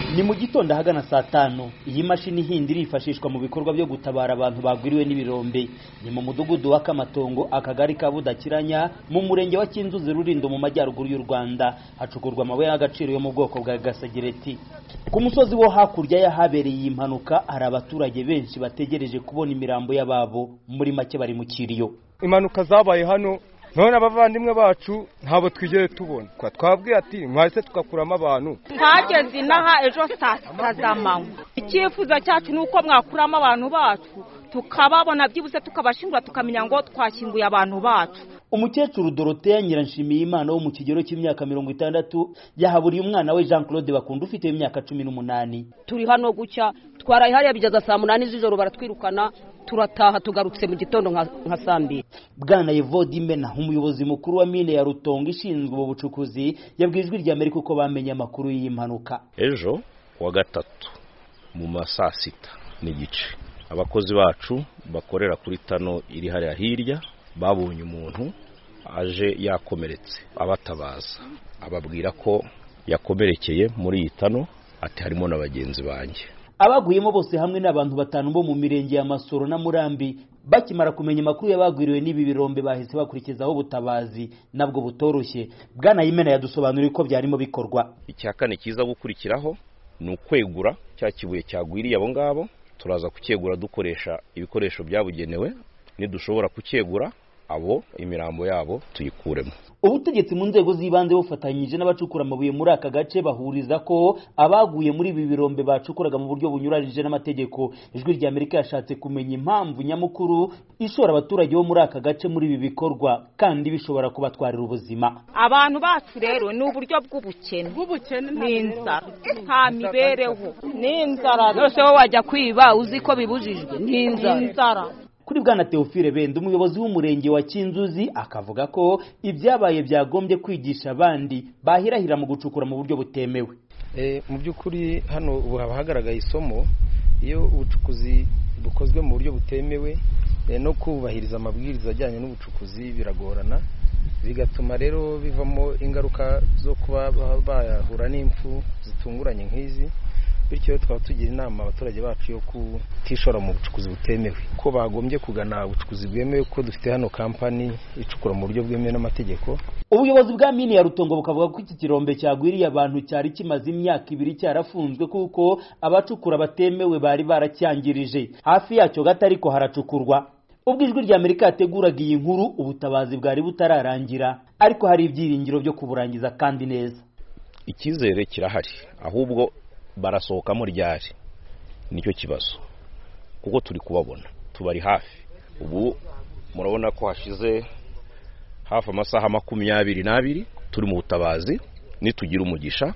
Ni mu gitondo ahagana saa 5 iyi mashini hindi irifashishwa mu bikorwa byo gutabara abantu bagwiriwe n'ibirombe. Ni mu mudugudu wa Kamatongo akagari ka Budakiranya mu murenge wa Kinzuzi Rurindo mu majyaruguru y'u Rwanda hacukurwa amabuye y'agaciro yo mu bwoko bwa gasegereti. Ku musozi wo hakurya yahabereye iyi impanuka hari abaturage benshi bategereje kubona imirambo y'ababo, muri make bari mu kiriyo. Impanuka zabaye hano none abavandimwe bacu ntabo twigeye tubona, twabwiye ati mwahise tugakuramo abantu. Hageze inaha ejo saa 6 z'amanywa. Icyifuzo cyacu nuko mwakuramo abantu bacu tukababona byibuze tukabashingura tukamenya ngo twashyinguye abantu bacu. Umukecuru Dorothea Nyiranshimiyimana wo mu kigero cy'imyaka 60 yahaburiye umwana we Jean Claude Bakunda ufite imyaka 18. Turi hano gucya twaraye hariya bigeza saa 8 z'ijoro baratwirukana turataha tugarutse mu gitondo nka saa 2. Bwana Yevode Imena umuyobozi mukuru wa mine ya Rutongo ishinzwe ubucukuzi yabwijwe rya Amerika uko bamenye amakuru y'impanuka. Ejo wa gatatu mu masaa 6 n'igice abakozi bacu bakorera kuri tano iri hariya hirya babonye umuntu aje yakomeretse abatabaza ababwira ko yakomerekeye muri iyi tano ati harimo n'abagenzi banjye. Abaguyemo bose hamwe n'abantu batanu bo mu mirenge ya Masoro na Murambi bakimara kumenya makuru y'abagwiriwe n'ibi birombe bahise bakurikizaho ubutabazi nabwo butoroshye. Bwana Imena yadusobanuriye ko byarimo bikorwa. Icyakane kiza gukurikiraho ni ukwegura cya kibuye cyagwiriye abo ngabo, turaza kucyegura dukoresha ibikoresho byabugenewe, nidushobora kucyegura abo imirambo yabo tuyikuremo. Ubutegetsi mu nzego z'ibanze bufatanyije n'abacukura amabuye muri aka gace bahuriza ko abaguye muri ibi birombe bacukuraga mu buryo bunyuranije n'amategeko. Ijwi rya Amerika yashatse kumenya impamvu nyamukuru ishora abaturage bo muri aka gace muri ibi bikorwa kandi bishobora kubatwarira ubuzima. Abantu bacu rero ni uburyo bw'ubukene n'inzara, nta mibereho n'inzara. Yose wo wajya kwiba uzi ko bibujijwe n'inzara. Kuri Bwana Theophile Bende umuyobozi w'umurenge wa Kinzuzi akavuga ko ibyabaye byagombye kwigisha abandi bahirahira mu gucukura mu buryo butemewe. Mu by'ukuri hano ubu hagaragaye isomo iyo ubucukuzi bukozwe mu buryo butemewe no kubahiriza amabwiriza ajyanye n'ubucukuzi biragorana, bigatuma rero bivamo ingaruka zo kuba bahura n'impfu zitunguranye nk'izi. Bityo twaba tugira inama abaturage bacu yo kutishora mu bucukuzi butemewe, ko bagombye kugana ubucukuzi bwemewe, ko dufite hano kampani icukura mu buryo bwemewe n'amategeko. Ubuyobozi bwa mine ya Rutongo bukavuga ko iki kirombe cyagwiriye abantu cyari kimaze imyaka 2 cyarafunzwe kuko abacukura batemewe bari baracyangirije. Hafi yacyo gato ariko haracukurwa. Ubwo ijwi rya Amerika yateguraga iyi nkuru ubutabazi bwari butararangira, ariko hari ibyiringiro byo kuburangiza kandi neza. Ikizere kirahari, ahubwo barasohokamo ryari nicyo kibazo kuko turi kubabona tubari hafi. Ubu murabona ko hashize hafi amasaha 22 turi mu butabazi, nitugira umugisha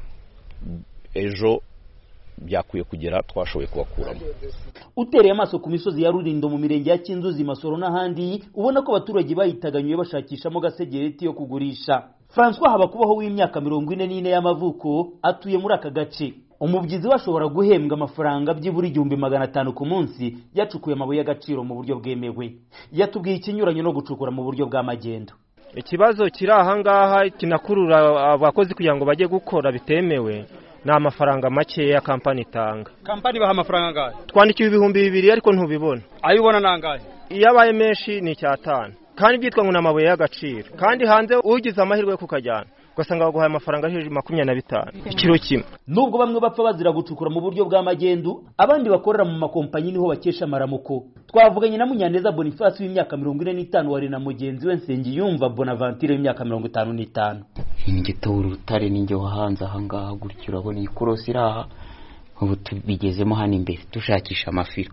ejo byakwiye kugera twashoboye kubakuramo. Utereye amaso ku misozi ya Rurindo mu mirenge ya Kinzuzi, Masoro n'ahandi ubona ko abaturage bayitaganyuye bashakishamo gasegereti yo kugurisha. François Habakubaho w'imyaka 44 y'amavuko atuye muri aka gace. Umubyizi bashobora guhembwa amafaranga by'iburi 1500 ku munsi yacukuye amabuye y'agaciro mu buryo bwemewe. Yatubwiye ikinyuranye no gucukura mu buryo bwa magendo. Ikibazo kiri ahangaha kinakurura abakozi kugira ngo bajye gukora bitemewe na amafaranga make ya kampani itanga. Kampani baha amafaranga ngahe? Twandikiye 2,000 ariko ntubibona. Ayibona nangahe? Iyabaye menshi ni 5. Kandi byitwa ngo namabuye y'agaciro. Kandi hanze ugize amahirwe yo kukajyana ugasanga baguhaye amafaranga hejuru 25 ikiro kimwe. Nubwo bamwe bapfa bazira gucukura mu buryo bwa magendu, abandi bakorera mu makompanyi niho bakesha amaramuko. Twavuganye na Munyaneza Boniface w'imyaka 45 wari na mugenzi we Nsengiyumva Bonaventure w'imyaka 55. Ingitoro rutare ninjye wahanze ahangaha gutyo urabona ikorosi iraha ubu tubigezemo hano imbere dushakisha amafiro.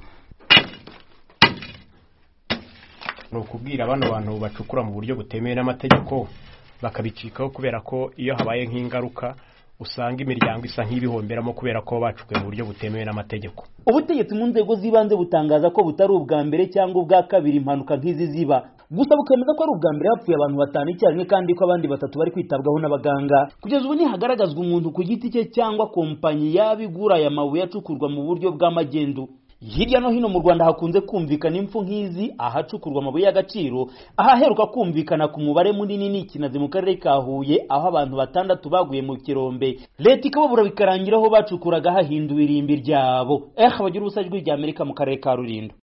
No kubwira abana bantu bacukura mu buryo butemewe n'amategeko bakabicikaho kubera ko iyo habaye nk'ingaruka usanga imiryango isa nk'ibihomberamo kubera ko bacukuye mu buryo butemewe n'amategeko. Ubutegetsi mu nzego z'ibanze butangaza ko butari ubwa mbere cyangwa ubwa kabiri impanuka nk'izi ziba, gusa bukemeza ko ari ubwa mbere hapfuye abantu 5 icyarimwe kandi ko abandi 3 bari kwitabwaho n'abaganga. Kugeza ubu ntihagaragazwa umuntu ku giti cye cyangwa kompanyi yabigura aya mabuye acukurwa mu buryo bwa magendu. Hirya no hino mu Rwanda hakunze kumvikana impfu nk'izi ahacukurwa amabuye y'agaciro, ahaheruka kumvikana ku mubare munini ni Kinazi mu karere ka Huye aho abantu 6 baguye mu kirombe, leta ikababura bikarangira aho bacukuraga hahinduwe irimbi ryabo. Bagira ubusajwi rya Amerika mu karere ka Rulindo.